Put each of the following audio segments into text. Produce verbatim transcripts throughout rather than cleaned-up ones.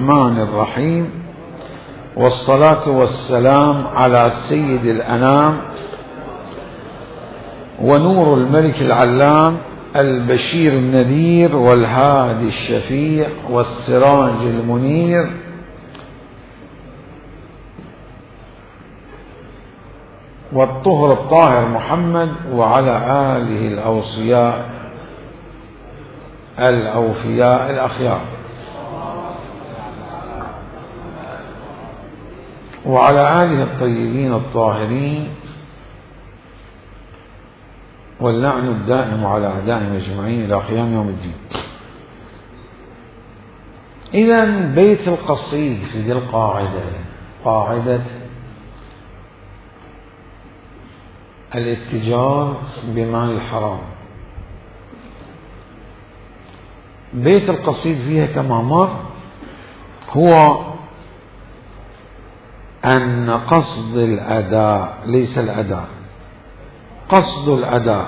الرحمن الرحيم، والصلاة والسلام على سيد الأنام ونور الملك العلام البشير النذير والهادي الشفيع والسراج المنير والطهر الطاهر محمد وعلى آله الأوصياء الأوفياء الأخيار وعلى آله الطيبين الطاهرين واللعن الدائم على أعدائهم أجمعين إلى قيام يوم الدين. إذن بيت القصيد في ذي القاعدة، قاعدة الاتجار بمال الحرام، بيت القصيد فيها كما مر هو أن قصد الأداء ليس الأداء، قصد الأداء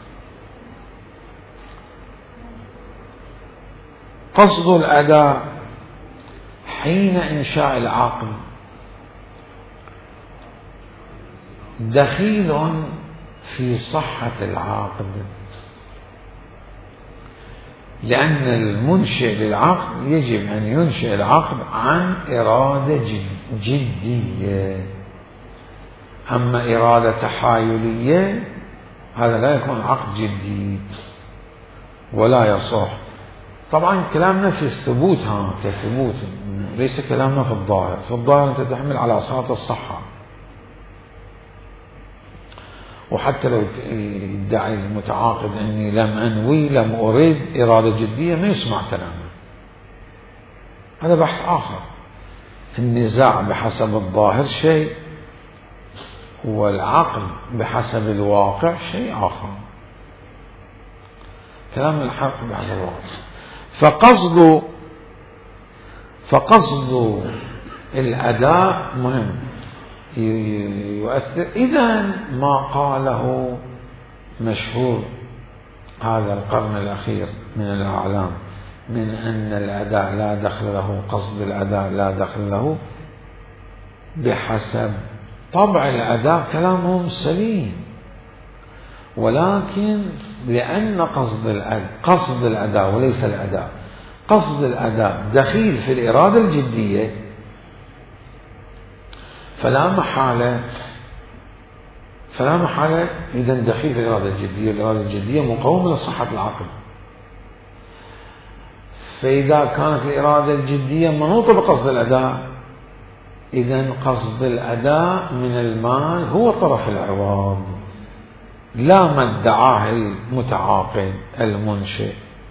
قصد الأداء حين إنشاء العقد دخيل في صحة العقد، لأن المنشئ للعقد يجب أن ينشئ العقد عن إرادة جدية، أما إرادة تحايلية هذا لا يكون عقد جديد ولا يصح. طبعا كلامنا في الثبوت، ها كثبوت، ليس كلامنا في الظاهر. في الظاهر أنت تحمل على صحة الصحة، وحتى لو يدعي المتعاقد أني لم أنوي لم أريد إرادة جدية ما يسمع كلامه، هذا بحث آخر. النزاع بحسب الظاهر شيء، والعقل بحسب الواقع شيء آخر. كلام الحق بحسب الواقع. فقصد فقصد الأداء مهم يؤثر. إذن ما قاله مشهور هذا القرن الأخير من الأعلام من أن الأداء لا دخل له، قصد الأداء لا دخل له، بحسب طبع الأداء كلامهم سليم، ولكن لأن قصد الأداء قصد الأداء وليس الأداء، قصد الأداء دخيل في الإرادة الجدية، فلا محالة فلا محالة إذا دخيل في الإرادة الجدية. الإرادة الجدية مقومة لصحة العقل، فإذا كانت الإرادة الجدية منوطة بقصد الأداء، إذن قصد الأداء من المال هو طرف العوض، لا ما ادعاه المتعاقد المنشئ.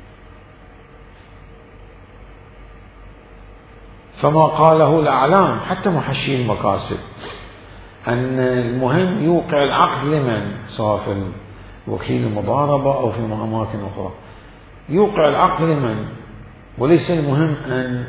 فما قاله الأعلام حتى محشي المكاسب أن المهم يوقع العقد لمن، سواء في وكيل المضاربة أو في أماكن أخرى، يوقع العقد لمن، وليس المهم أن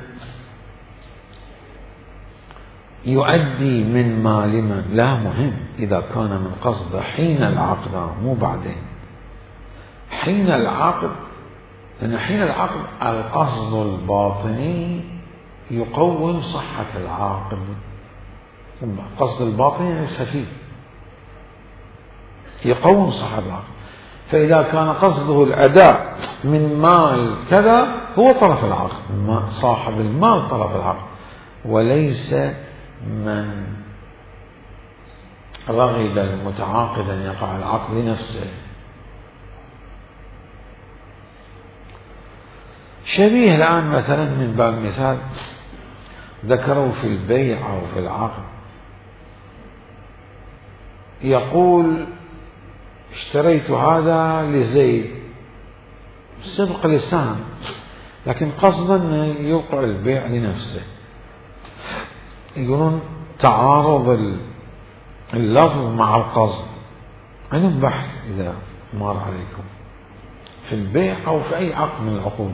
يؤدي من مال من، لا، مهم إذا كان من قصد حين العقد مو بعدين. حين العقد، لأن حين العقد القصد الباطني يقوم صحة العقد، قصد الباطني الخفي يقوم صحة العقد. فإذا كان قصده الأداء من مال كذا هو طرف العقد، صاحب المال طرف العقد، وليس من رغب المتعاقد أن يقع العقد لنفسه. شبيه الآن مثلا من باب مثال ذكروا في البيع أو في العقد، يقول اشتريت هذا لزيد، سبق لسان، لكن قصدا يوقع البيع لنفسه. يقولون تعارض اللفظ مع القصد، عندهم بحث إذا مر عليكم في البيع أو في أي عقد من العقود.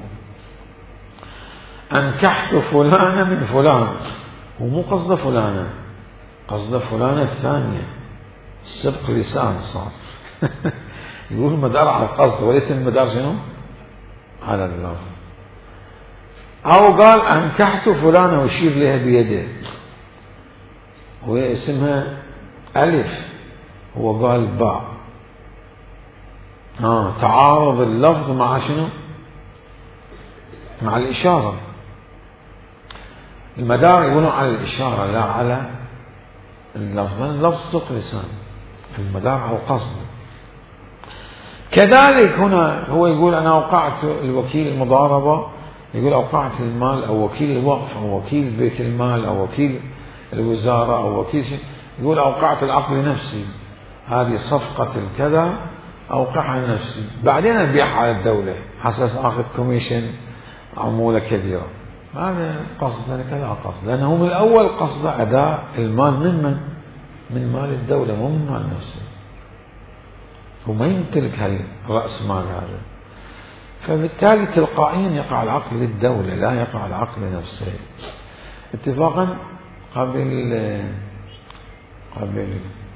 أنكحت فلانة من فلان، ومو قصد فلانة، قصد فلانة الثانية، السبق لسان صار. يقول المدار على القصد وليس المدار شنو على اللفظ. أو قال أنكحت فلانة ويشير لها بيده وهي اسمها ألف، هو قال باء. آه تعارض اللفظ مع شنو؟ مع الإشارة. المدار يقولون على الإشارة لا على اللفظ، اللفظ سوق لسان، المدار على القصد. كذلك هنا هو يقول أنا أوقعت الوكيل المضاربة، يقول أوقعت المال أو وكيل الوقف أو وكيل بيت المال أو وكيل الوزارة أو وكيل شيء، يقول أوقعت العقد لنفسي، هذه صفقة الكذا أوقعها لنفسي، بعدين أبيعها على الدولة حساس آخذ كوميشن عمولة كبيرة. هذا قصد كذا قصد، لأنه من الأول قصد أداء المال من من؟ من مال الدولة مو من مال نفسه، هو ما يمتلك هالرأس مال هذا، فبالتالي تلقائيا يقع العقد للدولة لا يقع العقد لنفسه. اتفاقا قبل قبل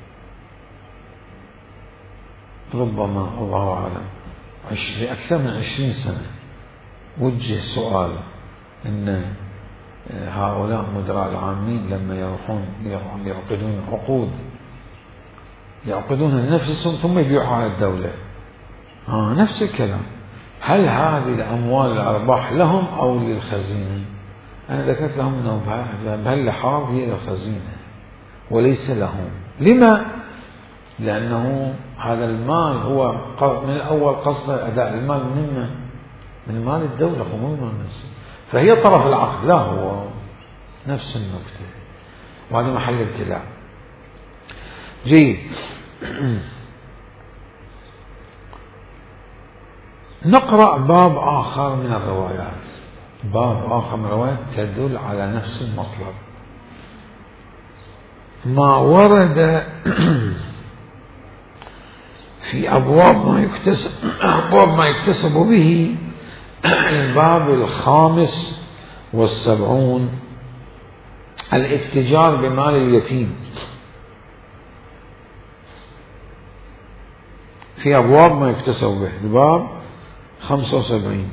ربما الله أعلم أكثر من عشرين سنة وجه سؤال أن هؤلاء مدراء العامين لما يروحون يعقدون عقود يعقدونها لنفسهم ثم يبيعها على الدولة، آه نفس الكلام، هل هذه الأموال الأرباح لهم أو للخزينة؟ أنا ذكرت لهم أنه بهاللحاظ هي للخزينة وليس لهم. لما؟ لأنه هذا المال هو من الأول قصد أداء المال من من مال الدولة ومو من مال نفسه، فهي طرف العقد لا هو نفس النكتة، وهذا محل ابتلاء. جيد. نقرأ باب آخر من الروايات، باب آخر من الروايات تدل على نفس المطلب، ما ورد في أبواب ما يكتسب أبواب ما يكتسب به. الباب الخامس والسبعون الاتجار بمال اليتيم، في أبواب ما يكتسب به، الباب خمسة وسبعين.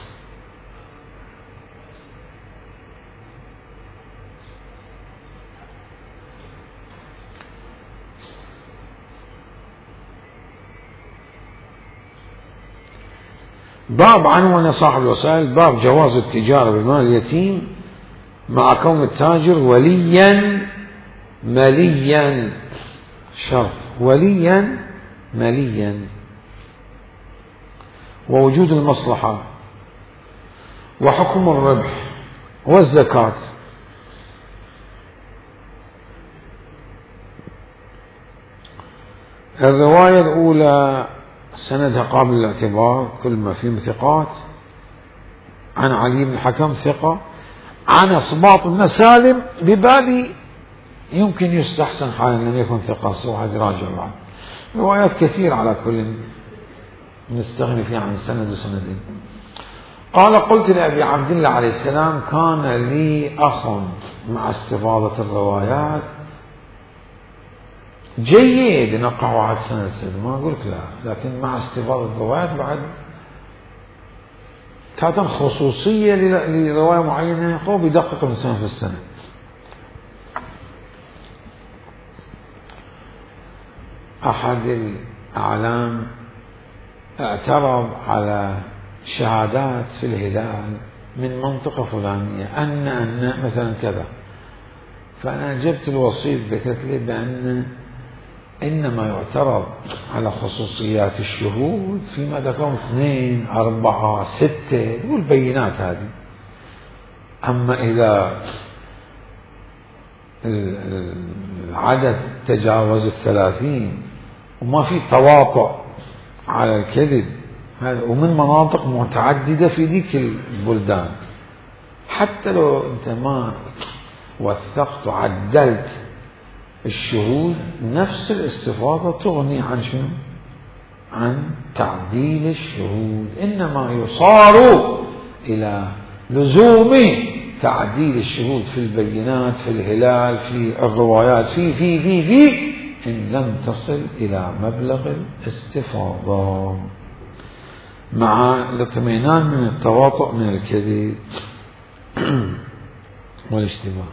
باب عنوان صاحب الوسائل باب جواز التجارة بمال اليتيم مع كون التاجر وليا مليا، شرط وليا مليا، ووجود المصلحة وحكم الربح والزكاة. الرواية الأولى سندها قابل للاعتبار، كل ما فيه ثقات، عن علي بن الحكم ثقة، عن أصباط بن سالم ببالي يمكن يستحسن حالا لم يكن ثقة، واحد يراجع بعد. روايات كثير على كل نستغني فيها عن سند وسندين. قال قلت لأبي عبد الله عليه السلام كان لي أخ، مع استفاضة الروايات جيد نقع واحد سنة سنة ما أقول لا، لكن مع استفاضة الروايات بعد كانت خصوصية لرواية معينة هو بيدقق الإنسان في السنة. أحد الأعلام اعترض على شهادات في الهلال من منطقة فلانية أن أن مثلا كذا، فأنا جبت الوسيط ذكرت لي بأن إنما يعترض على خصوصيات الشهود فيما ذكروا اثنين أربعة ستة تقول بينات هذه، أما إذا العدد تجاوز الثلاثين وما في تواطؤ على الكذب هذا ومن مناطق متعددة في ذيك البلدان، حتى لو أنت ما وثقت وعدلت الشهود نفس الاستفاضة تغني عن شنو؟ عن تعديل الشهود، إنما يصار إلى لزوم تعديل الشهود في البينات في الهلال في الروايات في في في في إن لم تصل إلى مبلغ الاستفاضة، مع الاطمئنان من التواطؤ من الكذب. والاشتباه.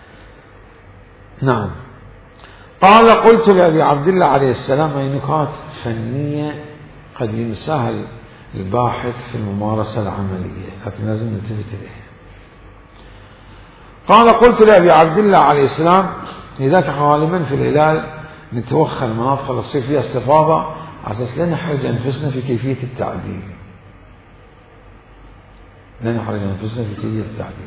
نعم. قال قلت لأبي عبد الله عليه السلام أي نقاط فنية قد ينساها الباحث في الممارسة العملية لكن لازم نلتفت إليها. قال قلت لأبي عبد الله عليه السلام لذلك غالبا في الهلال نتوخى المناطق اللي تصير فيها استفاضة على أساس لا نحرج أنفسنا في كيفية التعديل، لا نحرج أنفسنا في كيفية التعديل.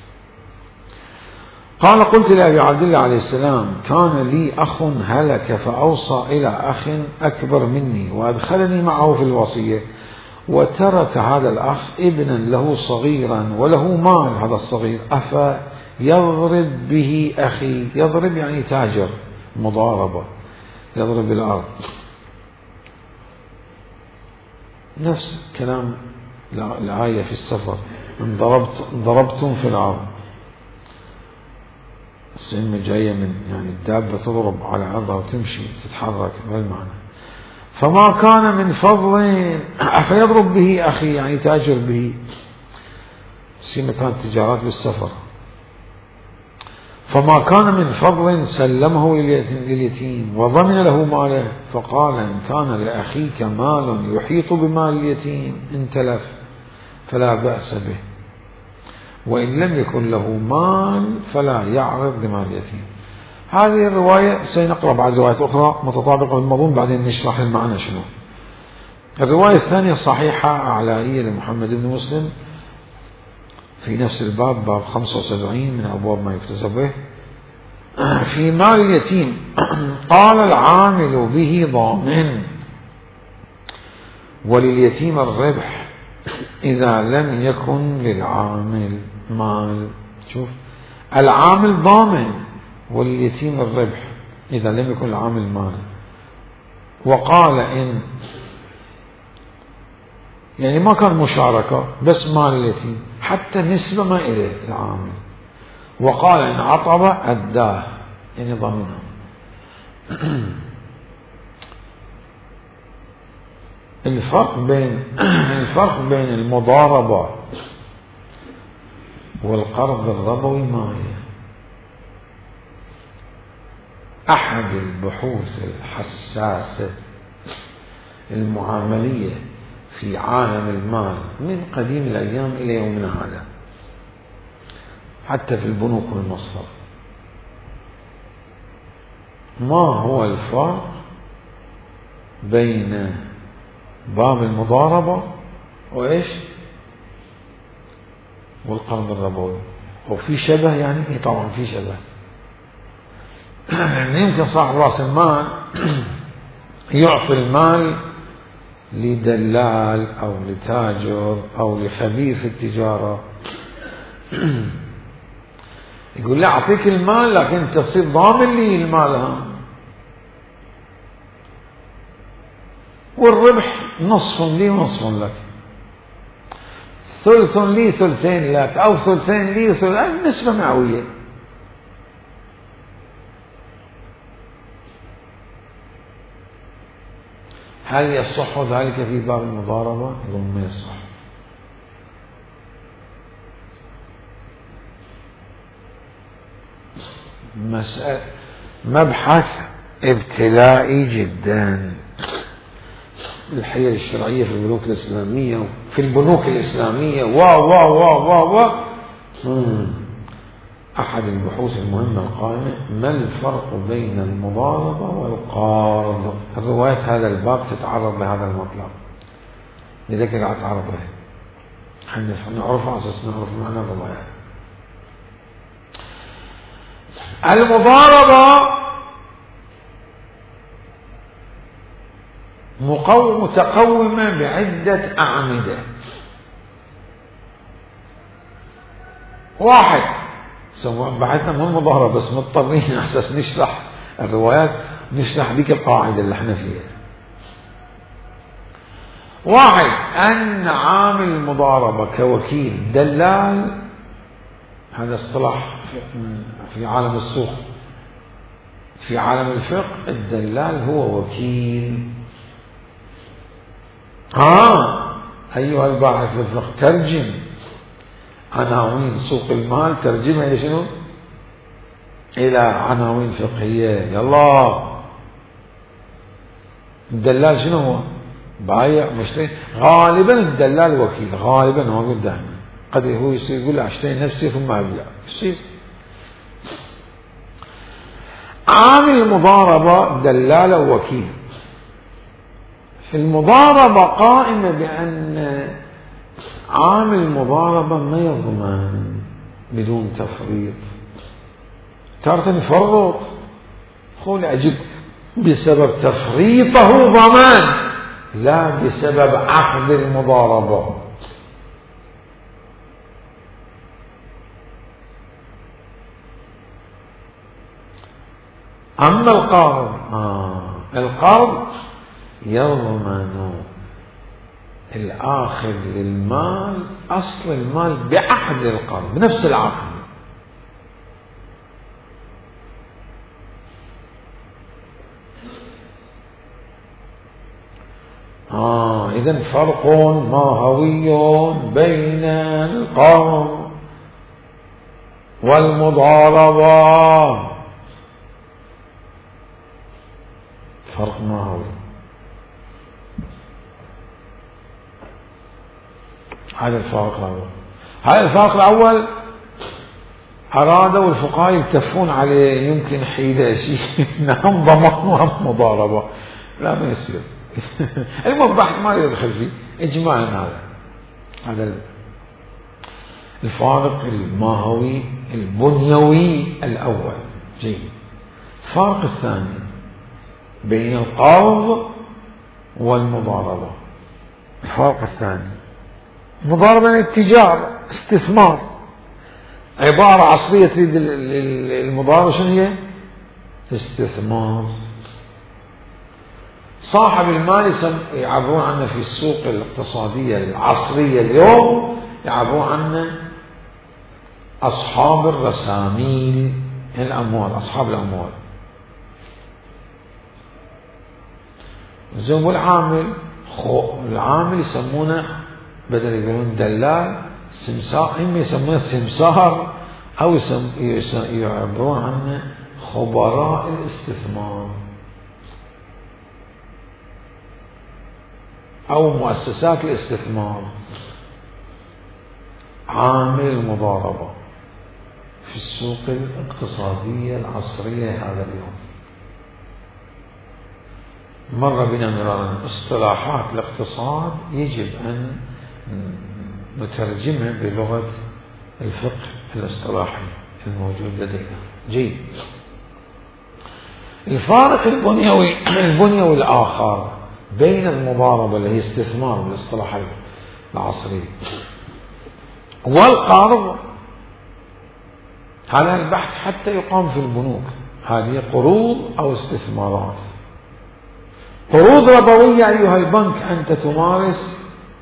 قال قلت لأبي عبد الله عليه السلام كان لي أخ هلك فأوصى إلى أخ أكبر مني وأدخلني معه في الوصية، وترك هذا الأخ ابنا له صغيرا وله مال هذا الصغير، أفيضرب به أخي؟ يضرب يعني تاجر، مضاربة، يضرب الأرض، نفس كلام الآية في السفر إن ضربت ضربتم في الأرض، السلمة جاية من يعني الدابة تضرب على عرضها وتمشي تتحرك بالمعنى. فما كان من فضل أفيضرب به أخي يعني تاجر به، سيما كانت تجارات بالسفر. فما كان من فضل سلمه لليتيم وضمن له ماله، فقال إن كان لأخيك مال يحيط بمال اليتيم إن تلف فلا بأس به، وإن لم يكن له مال فلا يعرض لمال اليتيم. هذه الرواية سنقرأ بعد رواية أخرى متطابقة بالمضمون بعدين نشرح المعنى شنو. الرواية الثانية صحيحة أعلائية لمحمد بن مسلم في نفس الباب، باب خمسة وسبعين من أبواب ما يكتسب به في مال اليتيم. قال العامل به ضامن ولليتيم الربح إذا لم يكن للعامل مال. شوف، العامل ضامن واليتيم الربح إذا لم يكن العامل مال. وقال إن يعني ما كان مشاركة بس مال اليتيم حتى نسبة ما إليه العامل. وقال إن عطب أداه يعني ضمنه. الفرق بين الفرق بين المضاربة والقرض الربوي ما هي؟ أحد البحوث الحساسة المعاملية في عالم المال من قديم الأيام إلى يومنا هذا، حتى في البنوك والمصرف، ما هو الفرق بين باب المضاربة وإيش والقرض الربوي؟ وفي شبه يعني إيه؟ طبعا في شبه. يعني يمكن صاحب رأس المال يعطي المال لدلال أو لتاجر أو لخبير في التجارة، يقول لا أعطيك المال لكن تصير ضامن لي المال ها، والربح نصف لي ونصف لك، ثلث لي ثلثين لك، أو ثلثين لي ثلثين، نسبة مئوية. هل يصح ذلك في باب المضاربة؟ يقول ما يصح. مسألة مبحث ابتلائي جدا. الحيل الشرعية في البنوك الإسلامية في البنوك الإسلامية وا وا وا وا وا أحد البحوث المهمة القائمة ما الفرق بين المضاربة والقرض؟ الروايات هذا الباب تتعرض لهذا المطلب، لذلك قاعد تعرض له حنا نعرف على أساس نعرف معنى الروايات. المضاربة متقومة بعدة أعمدة. واحد سواء بعدنا مو المضاربة بس مضطرين أساس نشرح الروايات، نشرح بك القاعدة اللي احنا فيها. واحد أن عامل المضاربة كوكيل دلال، هذا اصطلاح في عالم السوق. في عالم الفقه الدلال هو وكيل. ها أيها الباحث في الفقه ترجم عناوين سوق المال ترجمها إلى شنو؟ إلى عناوين فقهية. يلا الدلال شنو هو؟ بايع مشتري. غالبا الدلال وكيل، غالبا هو يقول دائما، قد هو يصير يقول اشتري نفسي ثم ابيع يصير. عامل المضاربة دلالة ووكيل. في المضاربة قائمة بأن عامل المضاربة ما يضمن بدون تفريط، تارة يفرط قول أجب بسبب تفريطه ضمان لا بسبب عقد المضاربة. أما القرض آه القرض يضمن الآخذ للمال أصل المال بعقد القرض بنفس العقد. آه إذن فرق ماهوي بين القرض والمضاربة، فرق ماهوي. هذا الفارق الأول. هذا الفارق الأول أرادوا الفقهاء يلتفون عليه، يمكن حيلة شيء نعم ضمان وهم مضاربة، لا ما يصير. المهم بحث ما يدخل فيه إجماعا. هذا هذا الفارق الماهوي البنيوي الأول. جيد. الفارق الثاني بين القرض والمضاربة. الفارق الثاني مضاربة يعني التجارة استثمار، عبارة عصرية تريد المضاربة شنو هي؟ استثمار. صاحب المال يعبرون عنه في السوق الاقتصادية العصرية اليوم، يعبرون عنه أصحاب الرساميل الأموال، أصحاب الأموال. زين والعامل العامل يسمونه بدل يقولون دلال سمسار، هم يسمونه سمسار أو يعبرون عنه خبراء الاستثمار أو مؤسسات الاستثمار. عامل المضاربة في السوق الاقتصادية العصرية هذا اليوم. مر بنا مرارا اصطلاحات الاقتصاد يجب أن نترجمها بلغة الفقه الاصطلاحي الموجود لدينا. جيد. الفارق البنيوي البنيوي الآخر بين المضاربة اللي هي استثمار بالاصطلاح العصري والقرض، هذا البحث حتى يقام في البنوك، هذه قروض أو استثمارات. قروض ربوية أيها البنك أنت تمارس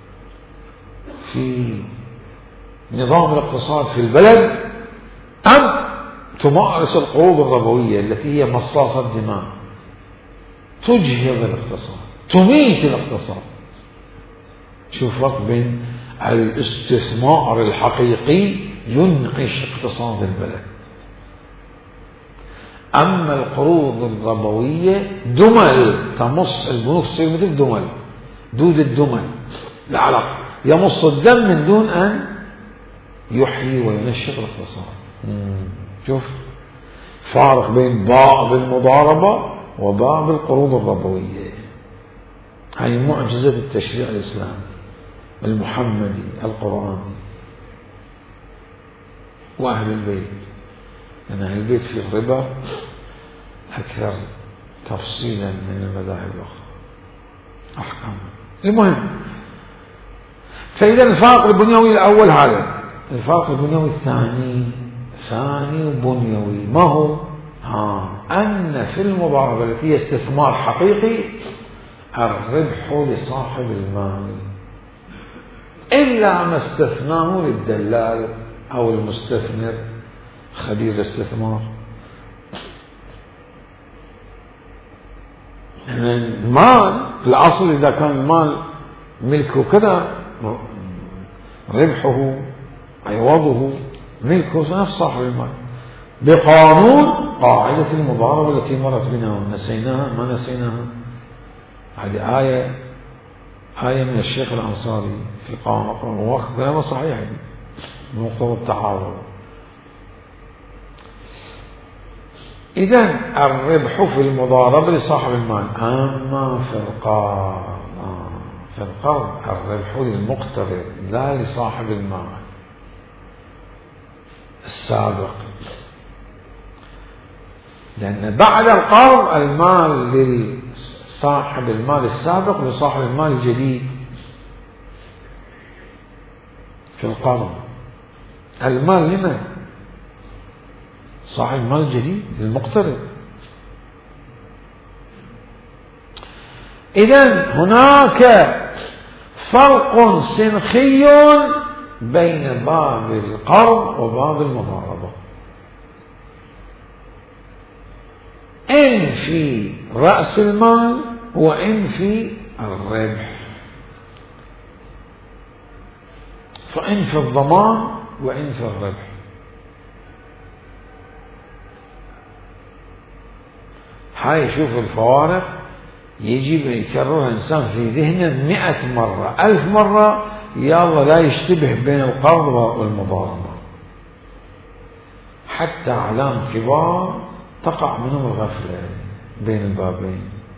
في نظام الاقتصاد في البلد، أم تمارس القروض الربوية التي هي مصاصة دماء تجهض الاقتصاد تميت الاقتصاد. شوف فرق بين الاستثمار الحقيقي ينعش اقتصاد البلد، أما القروض الربوية دمل تمص البنوك، تصير مثل دمل دود الدمل العلق يمص الدم من دون أن يحيي وينشط الاقتصاد. شوف فارق بين باب المضاربة وباب القروض الربوية. هذه معجزة التشريع الإسلامي المحمدي القرآني وأهل البيت، لأن أهل البيت في الربا أكثر تفصيلا من المذاهب الأخرى أحكام. المهم، فإذا الفارق البنيوي الأول هذا. الفارق البنيوي الثاني ثاني بنيوي ما هو؟ ها أن في المضاربة التي هي استثمار حقيقي الربح لصاحب المال إلا ما استثناه للدلال أو المستثمر خبير الاستثمار. المال في الأصل إذا كان المال ملكه كذا ربحه عوضه ملكه نفس صاحب المال بقانون قاعدة المضاربة التي مرت بنا ونسيناها ما نسيناها. هذه آية آية من الشيخ الأنصاري في قانون وقت كلامه صحيح بمقتضى التعارض. إذن الربح في المضاربة لصاحب المال. أما في القرض في القرض الربح للمقترض لا لصاحب المال السابق، لأن بعد القرض المال لصاحب المال السابق ولصاحب المال الجديد. في القرض المال لمن؟ صاحب المال الجديد للمقترض. إذن هناك فرق سنخي بين باب القرض وباب المضاربة، إن في رأس المال وإن في الربح، فإن في الضمان وإن في الربح. هاي شوف الفوارق يجب يكررها الإنسان في ذهنه مئة مرة ألف مرة، يلا لا يشتبه بين القرض والمضاربة، حتى أعلام كبار تقع منهم الغفلة بين البابين.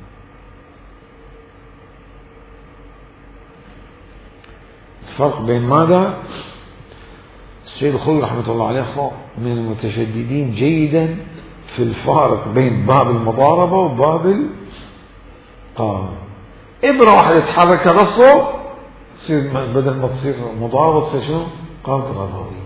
الفرق بين ماذا؟ السيد الخوي رحمة الله عليه من المتشددين جيدا في الفارق بين باب المضاربة وباب القرض. إبرة واحدة تحرك رصه تصير بدل ما تصير مضاربة تصير شنو؟ قرض ربوي.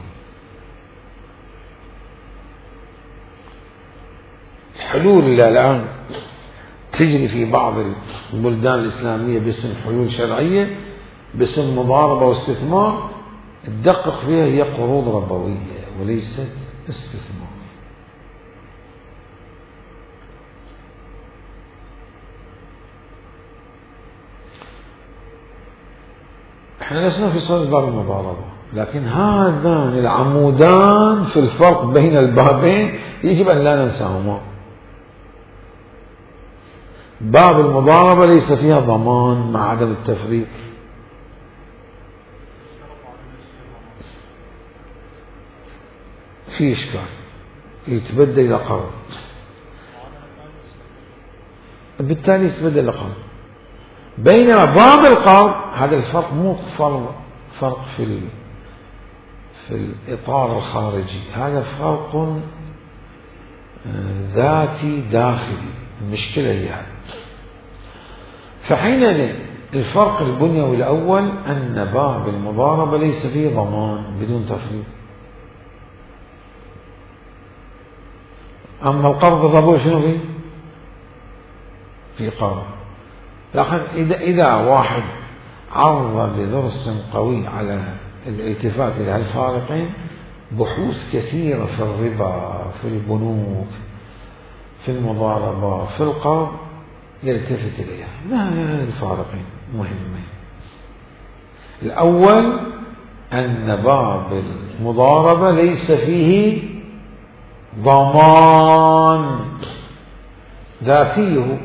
الحلول اللي الآن تجري في بعض البلدان الإسلامية باسم حلول شرعية باسم مضاربة واستثمار، تدقق فيها هي قروض ربوية وليست استثمار. احنا لسنا في صدد باب المضاربة، لكن هذان العمودان في الفرق بين البابين يجب أن لا ننساهما. باب المضاربة ليس فيها ضمان مع عدم التفريط، في إشكال يتبدل إلى قرض، بالتالي يتبدل إلى قرض. بينما باب القرض هذا الفرق مو فرق فرق في ال... في الإطار الخارجي، هذا فرق ذاتي داخلي. المشكلة هي هذه. فحين الفرق البنيوي الأول أن باب المضاربة ليس فيه ضمان بدون تفريط، أما القرض الربوي شنو فيه؟ في قرض. لكن إذا إذا واحد عرض بدرس قوي على الالتفات إلى الفارقين، بحوث كثيرة في الربا في البنوك في المضاربة في القرض يلتفت إليها. لا، الفارقين مهمين. الأول أن باب المضاربة ليس فيه ضمان ذاتيه.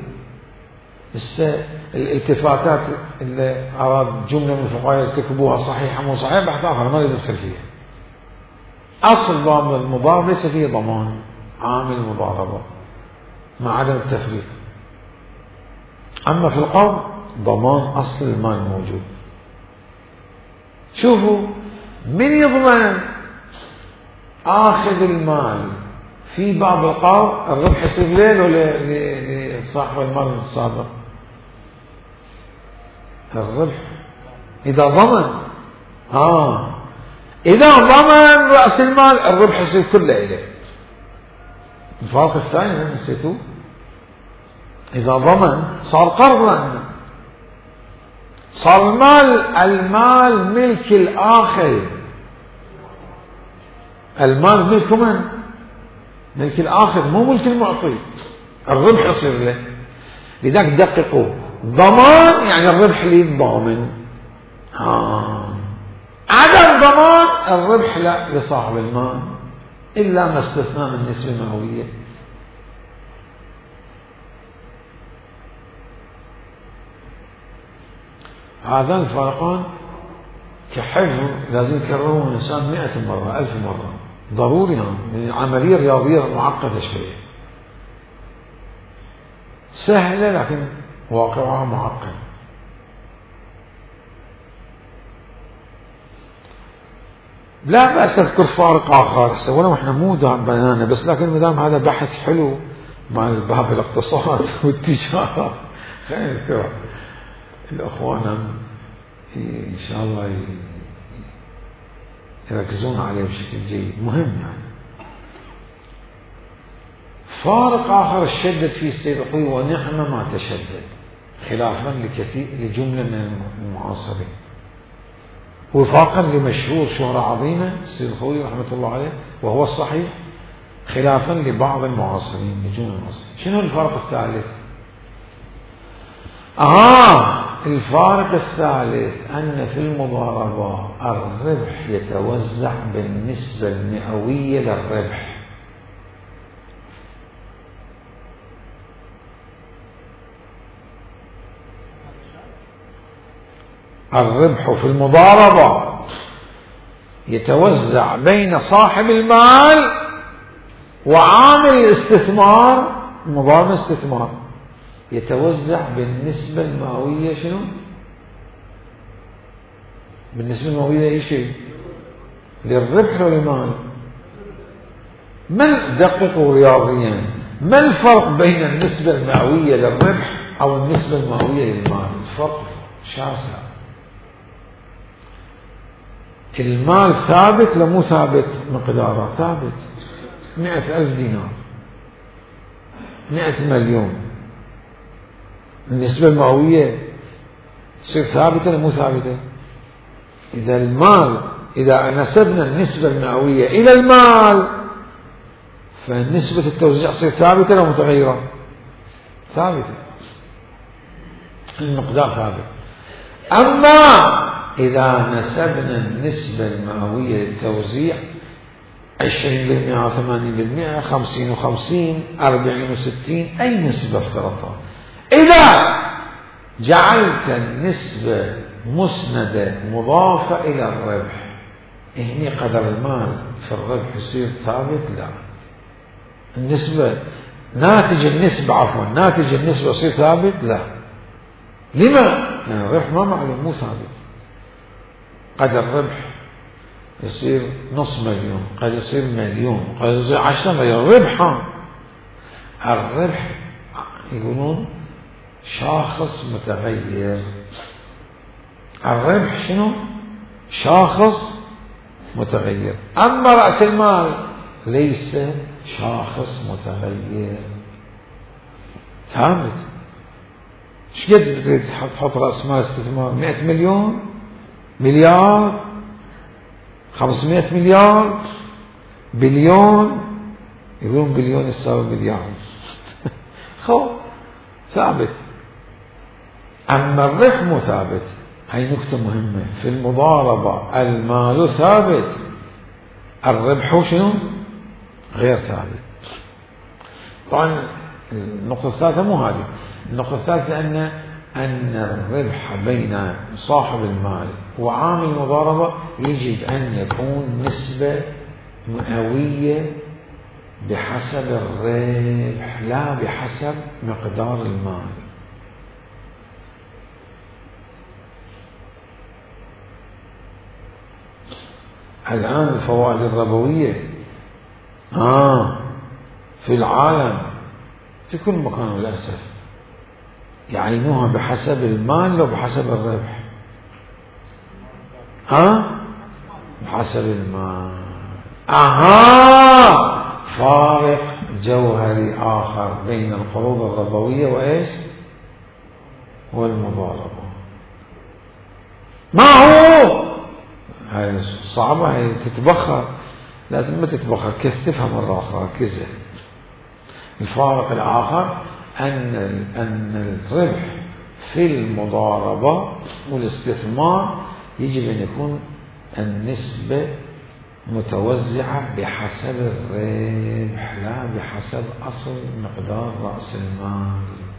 الالتفاتات اللي أراد جملة من الفقهاء يرتكبوها صحيحة مو صحيحة بحث آخر ما يدخل فيها. أصل باب المضاربة ليس فيه ضمان عامل المضاربة مع عدم التفريط. أما في القرض ضمان أصل المال موجود. شوفوا من يضمن آخذ المال في باب القرض الربح يصير ليل ولا لصاحب المال السابق؟ الربح إذا ضمن آه إذا ضمن رأس المال الربح يصير كله إليه. الفرق الثاني اللي نسيتوه إذا ضمن صار قرض لأنه صار المال المال ملك الآخر. المال ملك من؟ ملك الآخر مو ملك المعطي. الربح يصير له. لذلك دققوا ضمان يعني الربح للضامن. آه. عدم ضمان الربح لا لصاحب المال إلا ما استثنى من نسبة مئوية. هذان الفارقان كحفظ لازم يكررون الإنسان مئة مرة ألف مرة ضروري، يعني عملية رياضية معقدة شوية، سهلة لكن واقعها معقد. لا بأس أذكر فارق آخر ولو إحنا مو بنانا بس، لكن مدام هذا بحث حلو مع باب الاقتصاد والتجارة خلينا نذكره الأخوان إن شاء الله يركزون عليه بشكل جيد، مهم يعني. فارق آخر الشدد فيه السيد الخوئي ونعم ما تشدد، خلافا لكثير لجملة من المعاصرين، وفاقا لمشهور شهرة عظيمة السيد الخوئي رحمة الله عليه وهو الصحيح، خلافا لبعض المعاصرين لجملة المعاصرين. شنو الفارق الثالث؟ آه الفارق الثالث أن في المضاربة الربح يتوزع بالنسبة المئوية للربح. الربح في المضاربة يتوزع بين صاحب المال وعامل الاستثمار. المضاربة استثمار يتوزع بالنسبة المئوية. شنو بالنسبة المئوية؟ أي شيء للربح والمال. ما دققوا رياضيا، ما الفرق بين النسبة المئوية للربح أو النسبة المئوية للمال؟ الفرق شاسع. المال ثابت لو مو ثابت؟ مقداره ثابت، مئة ألف دينار، مئة مليون، النسبة المئوية تصير ثابتة ولا مو ثابتة؟ إذا المال إذا نسبنا النسبة المئوية إلى المال فنسبة التوزيع تصير ثابتة ولا متغيرة؟ ثابتة، المقدار ثابت. أما إذا نسبنا النسبة المئوية للتوزيع عشرين بالمئة ثمانين بالمئة خمسين وخمسين أربعين وستين أي نسبة افترضها، إذا جعلت النسبة مسندة مضافة إلى الربح هني قدر المال في الربح يصير ثابت؟ لا، النسبة ناتج النسبة عفوا ناتج النسبة يصير ثابت؟ لا. لما؟ لأن الربح ما معلوم مو ثابت. قد الربح يصير نص مليون، قد يصير مليون، قد يصير عشرة مليون ربحا. الربح يقولون شاخص متغير. الربح شنو؟ شاخص متغير. أما رأس المال ليس شاخص متغير، ثابت. ايش قد تريد تحط رأس مال استثمار؟ مئة مليون، مليار، خمسمائة مليار، بليون؟ يقولون بليون يساوي مليار خو ثابت. أما الربح مو ثابت. هاي نكتة مهمة في المضاربة، المال ثابت، الربح شنو؟ غير ثابت. طبعا النقطة الثالثة مو هذه، النقطة الثالثة أن أن الربح بين صاحب المال وعامل المضاربة يجب أن يكون نسبة مئوية بحسب الربح لا بحسب مقدار المال. الآن الفوائد الربوية آه في العالم في كل مكان للأسف يعينوها بحسب المال لو بحسب الربح؟ ها بحسب المال. أها فارق جوهري آخر بين القروض الربوية وإيش والمضاربة. ما هو؟ هاي صعبة، هاي تتبخر، لازم ما تتبخر، كثفها مرة أخرى كذا. الفارق الآخر أن أن الربح في المضاربة والاستثمار يجب أن يكون النسبة متوزعة بحسب الربح لا بحسب أصل مقدار رأس المال.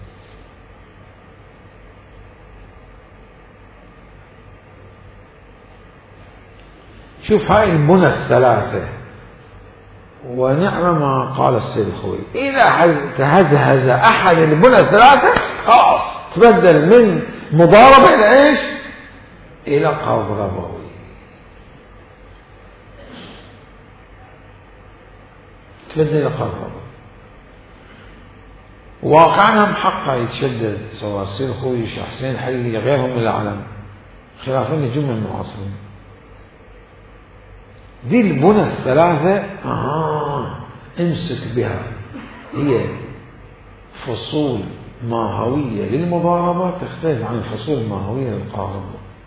شوف هاي البنى الثلاثة، ونعم ما قال السيد الخوي، إذا تهزهز أحد البنى الثلاثة خلاص تبدل من مضاربة إلى إيش؟ إلى قرض ربوي. تبدل إلى قرض ربوي. واقعنا حقا يتشدد، سواء السيد الخوي الشيخ حسين الحليلي غيرهم من العالم، خلافا لجمل المعاصرين. دي البنى الثلاثة آه امسك بها، هي فصول ماهوية للمضاربة تختلف عن الفصول الماهوية للقارض.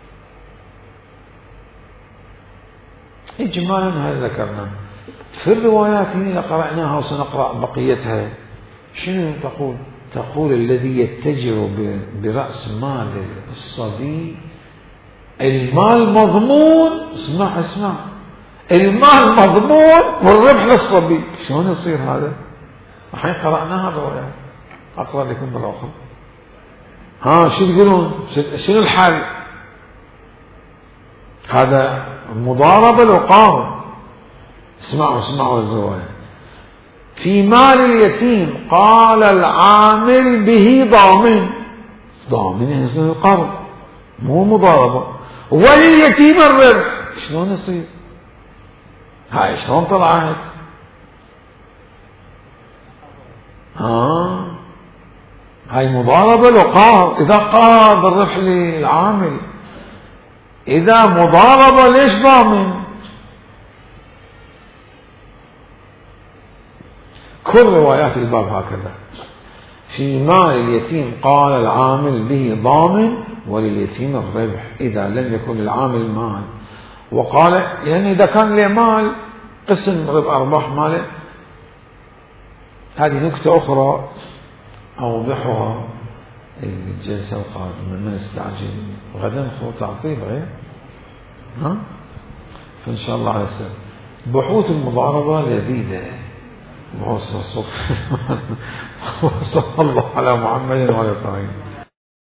إجمالا هذا ذكرنا في الروايات اللي قرأناها وسنقرأ بقيتها. شنو تقول؟ تقول الذي يتجر برأس مال الصبي المال مضمون. اسمع اسمع، المال مضمون والربح للصبي. شلون يصير هذا؟ الحين قرأناها الروايات، أقرأ لكم مرة أخرى. ها شو تقولون؟ شنو الحل؟ هذا مضاربة لقارض. اسمعوا اسمعوا الرواية. في مال اليتيم قال العامل به ضامن. ضامن يعني اسمه القرض مو مضاربة. ولليتيم الربح. شلون يصير؟ هاي شلون طلعت؟ ها هاي مضاربة لقارض. إذا قارض الربح للعامل، إذا مضاربة ليش ضامن؟ كل روايات الباب هكذا. في مال اليتيم قال العامل به ضامن ولليتيم الربح إذا لم يكن للعامل مال. وقال يعني إذا كان له مال قسم ربح أرباح ماله. هذه نكتة أخرى أوضحها الجلسة القادمة. من استعجل غدا خو تعطيل غير ها فإن شاء الله على السلام. بحوث المضاربة لذيذة. وصلى الله على محمد وعلى آله وصحبه.